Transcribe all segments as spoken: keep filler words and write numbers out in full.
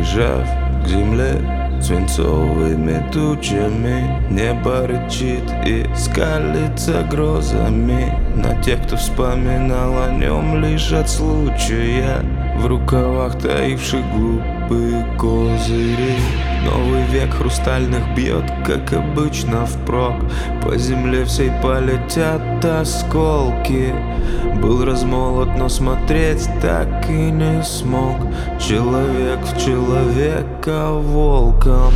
прижав к земле свинцовыми тучами. Небо рычит и скалится грозами на тех, кто вспоминал о нем лишь от случая. В рукавах таивших глупые козыри. Новый век хрустальных бьет, как обычно, впрок. По земле всей полетят осколки. Был размолот, но смотреть так и не смог. Человек в человека волком.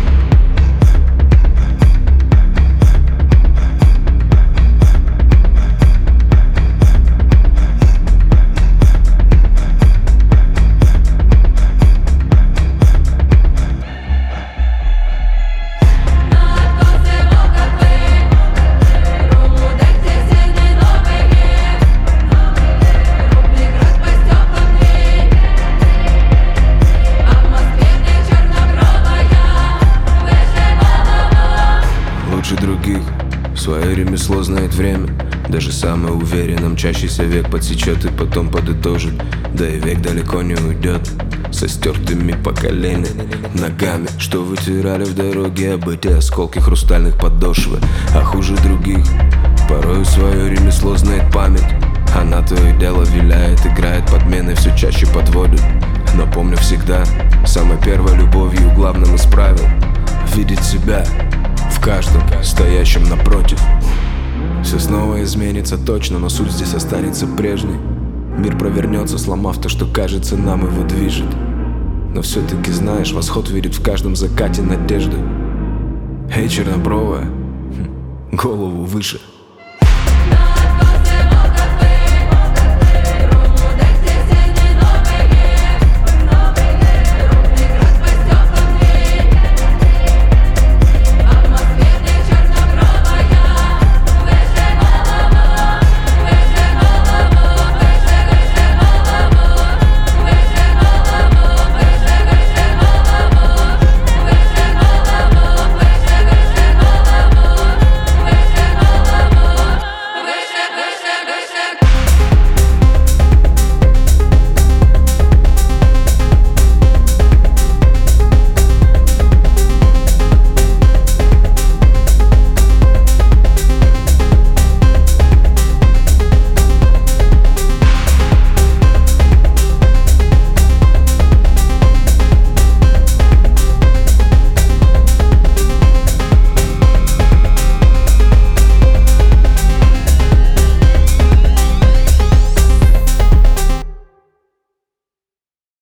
Лучше других свое ремесло знает время. Даже самый уверенно мчащийся век подсечет и потом подытожит. Да и век далеко не уйдет со стертыми по колено ногами, что вытирали в дороге об эти осколки хрустальных подошвы. А хуже других порою свое ремесло знает память. Она то и дело виляет, играет подмены, все чаще подводит. Но помню всегда, самой первой любовью главным из правил видеть себя в каждом, стоящем напротив. Все снова изменится точно, но суть здесь останется прежней. Мир провернется, сломав то, что кажется нам его движет. Но все-таки знаешь, восход видит в каждом закате надежды. Эй, чернобровая, голову выше.